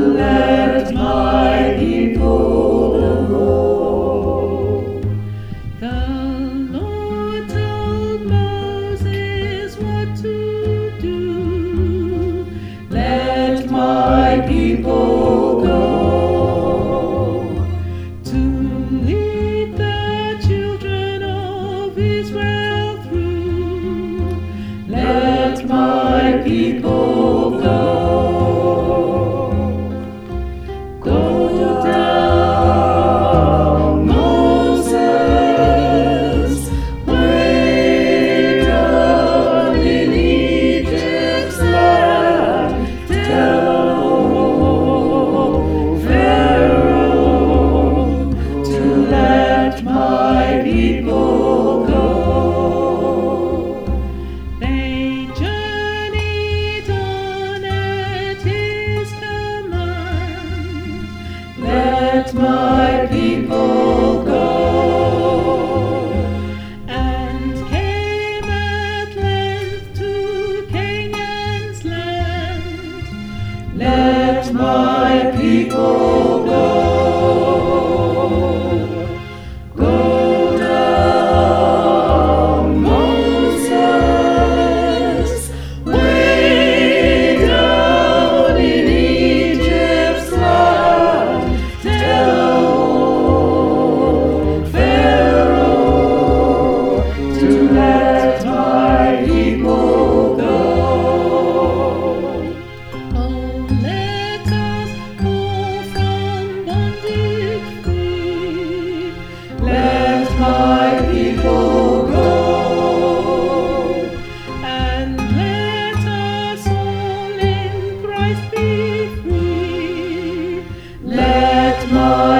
let my people go. The Lord told Moses what to do. Let my people go. To lead the children of Israel through. Let my people go. Go down, Moses, way down in Egypt's land. Tell Pharaoh to let my people go. They journeyed on at his command. Let my people go. And came at length to Canaan's land. Let my people go. Go down, Moses, way down in Egypt's land. Tell Pharaoh to let my people go. Oh, let us all from bondage free. Let my people go. And let us all in Christ be free. Let my